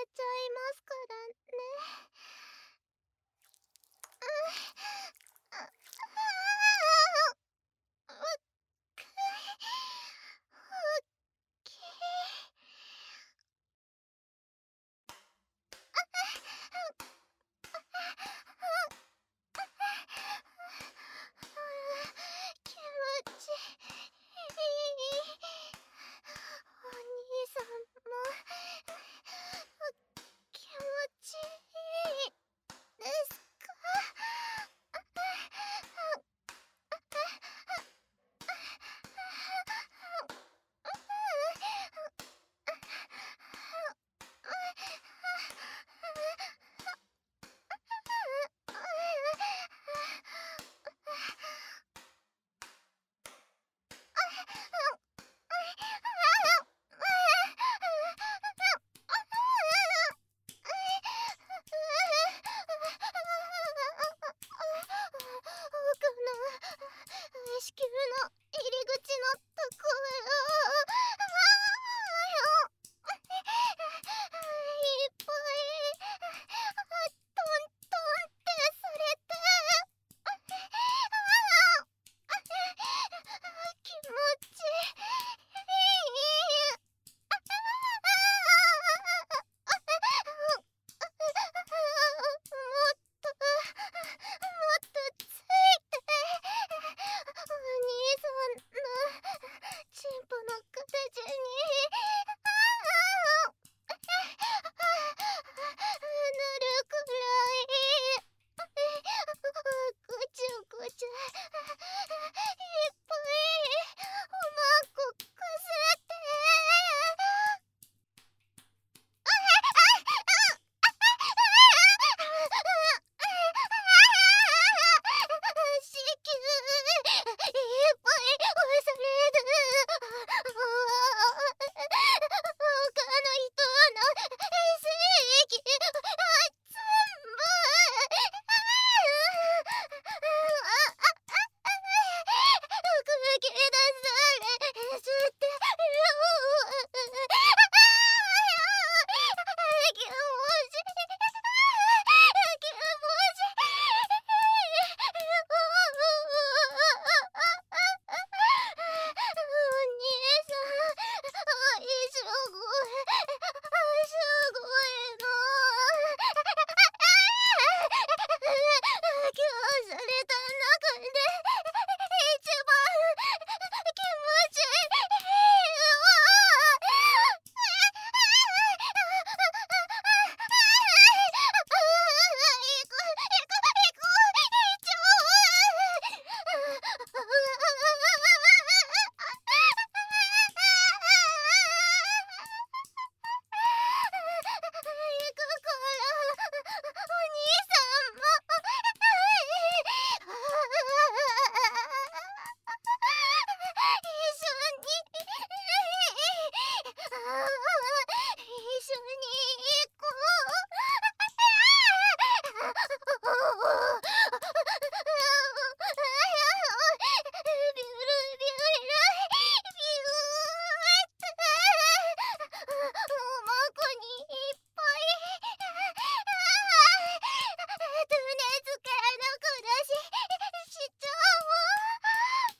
ちゃいますからね。気持ちいい。お兄さんも気持ちいいですか？子宮の入り口のところいっぱいトントンってされて気持ちいい。もっとついてお兄さんのチンポの形になるくらいぐちゃぐちゃいっぱいおまんこかせて子宮いっぱい押される。他の人の精液全部吹き出されてる。気持ちいい。気持ちいお兄さん、すごい、すごいの。今日された中で一番気持ちいい行くからお兄さんも一緒に行こビュルビュルビューっておまんこにいっぱいトゥネツからの下ししちゃおう。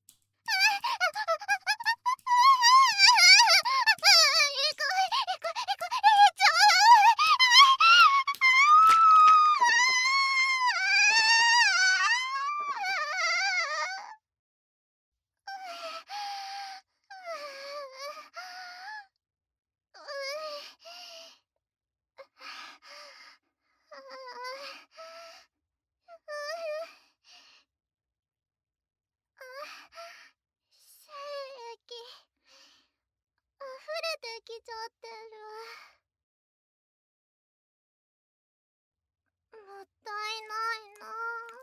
精液溢れてきちゃってる。もったいないな。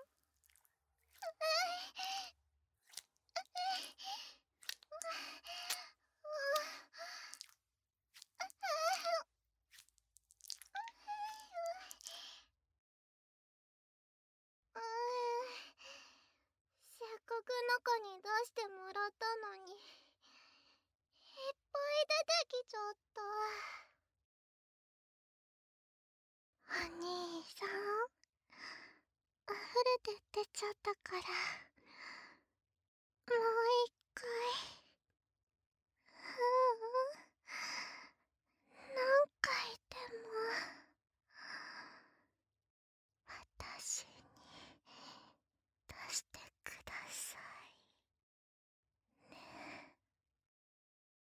せっかく中に出してもらったのにいっぱい出てきちゃった。 れて出ちゃったから、もう